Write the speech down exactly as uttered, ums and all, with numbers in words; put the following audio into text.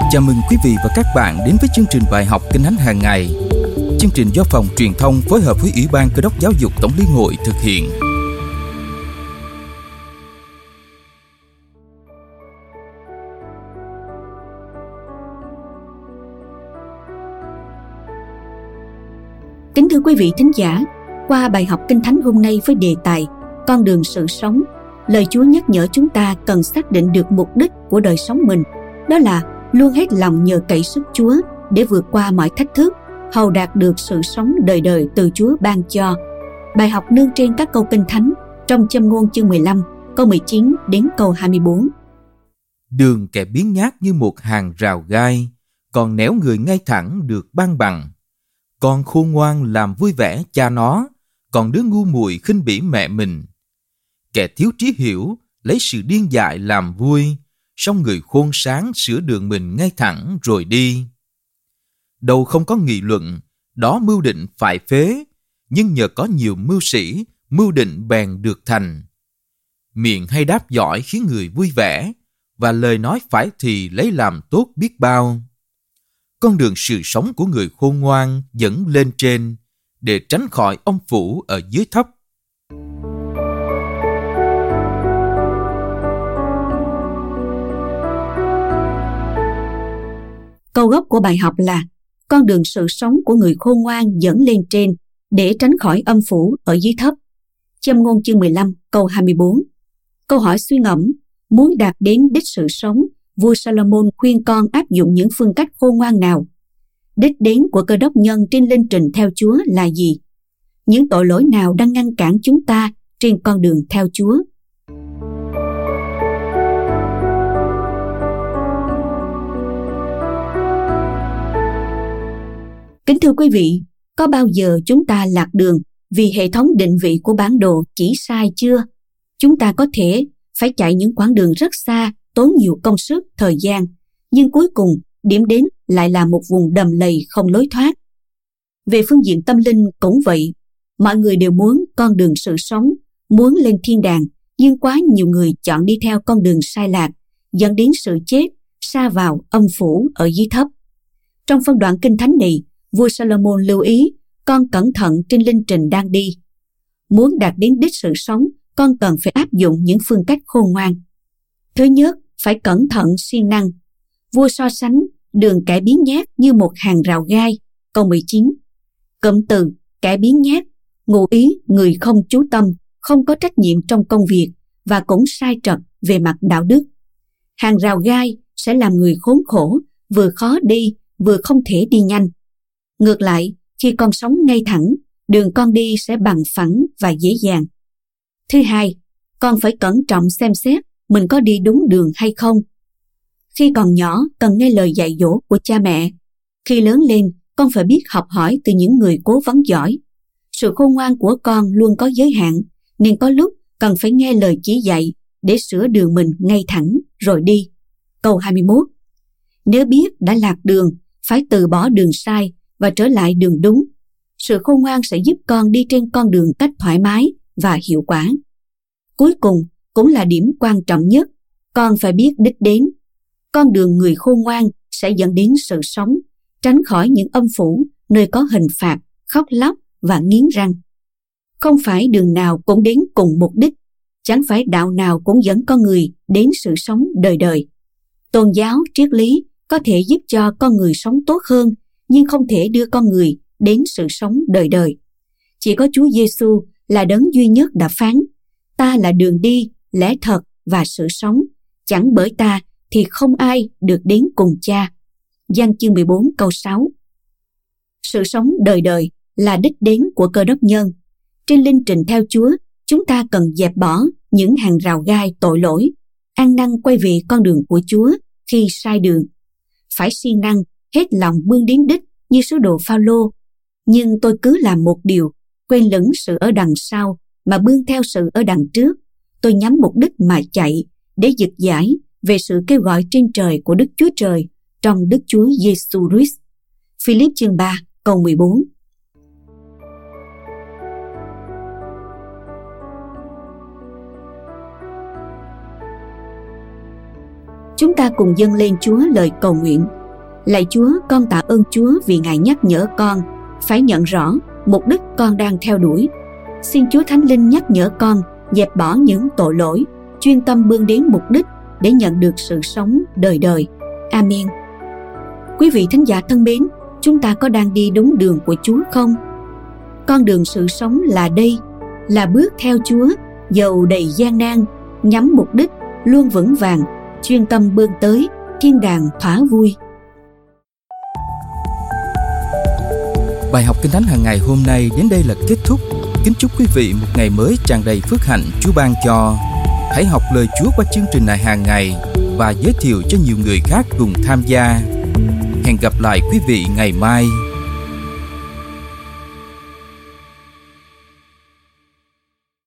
Chào mừng quý vị và các bạn đến với chương trình bài học Kinh Thánh hàng ngày. Chương trình do Phòng Truyền thông phối hợp với Ủy ban Cơ đốc Giáo dục Tổng liên hội thực hiện. Kính thưa quý vị thính giả, qua bài học Kinh Thánh hôm nay với đề tài Con đường sự sống, lời Chúa nhắc nhở chúng ta cần xác định được mục đích của đời sống mình, đó là luôn hết lòng nhờ cậy sức Chúa để vượt qua mọi thách thức, hầu đạt được sự sống đời đời từ Chúa ban cho. Bài học nương trên các câu Kinh Thánh trong Châm ngôn chương mười lăm, câu mười chín đến câu hai mươi bốn. Đường kẻ biếng nhác như một hàng rào gai, còn nẻo người ngay thẳng được ban bằng. Con khôn ngoan làm vui vẻ cha nó, còn đứa ngu muội khinh bỉ mẹ mình. Kẻ thiếu trí hiểu lấy sự điên dại làm vui, song người khôn sáng sửa đường mình ngay thẳng rồi đi. Đầu không có nghị luận, đó mưu định phải phế, nhưng nhờ có nhiều mưu sĩ, mưu định bèn được thành. Miệng hay đáp giỏi khiến người vui vẻ, và lời nói phải thì lấy làm tốt biết bao. Con đường sự sống của người khôn ngoan dẫn lên trên, để tránh khỏi ông phủ ở dưới thấp. Câu gốc của bài học là con đường sự sống của người khôn ngoan dẫn lên trên để tránh khỏi âm phủ ở dưới thấp. Châm ngôn chương mười lăm, câu hai mươi bốn. Câu hỏi suy ngẫm, muốn đạt đến đích sự sống, vua Salomon khuyên con áp dụng những phương cách khôn ngoan nào? Đích đến của Cơ đốc nhân trên linh trình theo Chúa là gì? Những tội lỗi nào đang ngăn cản chúng ta trên con đường theo Chúa? Kính thưa quý vị, có bao giờ chúng ta lạc đường vì hệ thống định vị của bản đồ chỉ sai chưa? Chúng ta có thể phải chạy những quãng đường rất xa, tốn nhiều công sức, thời gian, nhưng cuối cùng điểm đến lại là một vùng đầm lầy không lối thoát. Về phương diện tâm linh cũng vậy, mọi người đều muốn con đường sự sống, muốn lên thiên đàng, nhưng quá nhiều người chọn đi theo con đường sai lạc, dẫn đến sự chết, sa vào âm phủ ở dưới thấp. Trong phân đoạn Kinh Thánh này, vua Salomon lưu ý con cẩn thận trên linh trình đang đi. Muốn đạt đến đích sự sống, con cần phải áp dụng những phương cách khôn ngoan. Thứ nhất, phải cẩn thận siêng năng. Vua so sánh đường kẻ biếng nhác như một hàng rào gai, câu mười chín. Cụm từ kẻ biếng nhác ngụ ý người không chú tâm, không có trách nhiệm trong công việc và cũng sai trật về mặt đạo đức. Hàng rào gai sẽ làm người khốn khổ, vừa khó đi vừa không thể đi nhanh. Ngược lại, khi con sống ngay thẳng, đường con đi sẽ bằng phẳng và dễ dàng. Thứ hai, con phải cẩn trọng xem xét mình có đi đúng đường hay không. Khi còn nhỏ, cần nghe lời dạy dỗ của cha mẹ. Khi lớn lên, con phải biết học hỏi từ những người cố vấn giỏi. Sự khôn ngoan của con luôn có giới hạn, nên có lúc cần phải nghe lời chỉ dạy để sửa đường mình ngay thẳng rồi đi. Câu hai mươi mốt. Nếu biết đã lạc đường, phải từ bỏ đường sai và trở lại đường đúng. Sự khôn ngoan sẽ giúp con đi trên con đường cách thoải mái và hiệu quả. Cuối cùng, cũng là điểm quan trọng nhất, con phải biết đích đến. Con đường người khôn ngoan sẽ dẫn đến sự sống, tránh khỏi những âm phủ nơi có hình phạt, khóc lóc và nghiến răng. Không phải đường nào cũng đến cùng mục đích, chẳng phải đạo nào cũng dẫn con người đến sự sống đời đời. Tôn giáo, triết lý có thể giúp cho con người sống tốt hơn, nhưng không thể đưa con người đến sự sống đời đời. Chỉ có Chúa Giêsu là đấng duy nhất đã phán, ta là đường đi, lẽ thật và sự sống, chẳng bởi ta thì không ai được đến cùng Cha. Giăng chương mười bốn câu sáu. Sự sống đời đời là đích đến của Cơ đốc nhân. Trên linh trình theo Chúa, chúng ta cần dẹp bỏ những hàng rào gai tội lỗi, ăn năn quay về con đường của Chúa khi sai đường. Phải siêng năng, hết lòng bươn đến đích như sứ đồ Phao-lô. Nhưng tôi cứ làm một điều, quên lửng sự ở đằng sau mà bươn theo sự ở đằng trước. Tôi nhắm mục đích mà chạy để giật giải về sự kêu gọi trên trời của Đức Chúa Trời trong Đức Chúa Giêsu Christ. Philip chương ba câu mười bốn. Chúng ta cùng dâng lên Chúa lời cầu nguyện. Lạy Chúa, con tạ ơn Chúa vì Ngài nhắc nhở con phải nhận rõ mục đích con đang theo đuổi. Xin Chúa Thánh Linh nhắc nhở con dẹp bỏ những tội lỗi, chuyên tâm bươn đến mục đích để nhận được sự sống đời đời. Amen. Quý vị thính giả thân mến, chúng ta có đang đi đúng đường của Chúa không? Con đường sự sống là đây, là bước theo Chúa, dầu đầy gian nan, nhắm mục đích, luôn vững vàng, chuyên tâm bươn tới thiên đàng thỏa vui. Bài học Kinh Thánh hàng ngày hôm nay đến đây là kết thúc. Kính chúc quý vị một ngày mới tràn đầy phước hạnh Chúa ban cho. Hãy học lời Chúa qua chương trình này hàng ngày và giới thiệu cho nhiều người khác cùng tham gia. Hẹn gặp lại quý vị ngày mai.